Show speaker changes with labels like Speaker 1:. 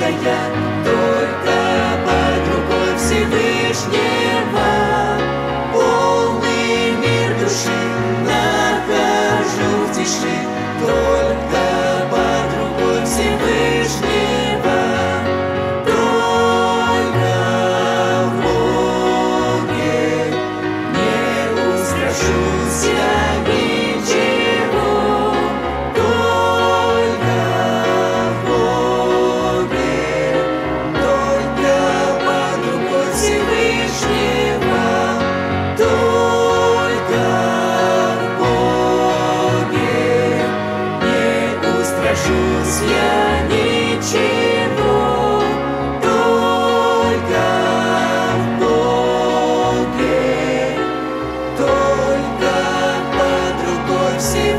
Speaker 1: я только под рукой Всевышнего. Полный мир души нахожу в тиши, только под рукой Всевышнего. Только в Боге не устрашусь я ничего. Только в Боге, только под рукой Всевышнего. Только в Боге не устрашусь я ничего. Только в Боге, только под рукой Всевышнего.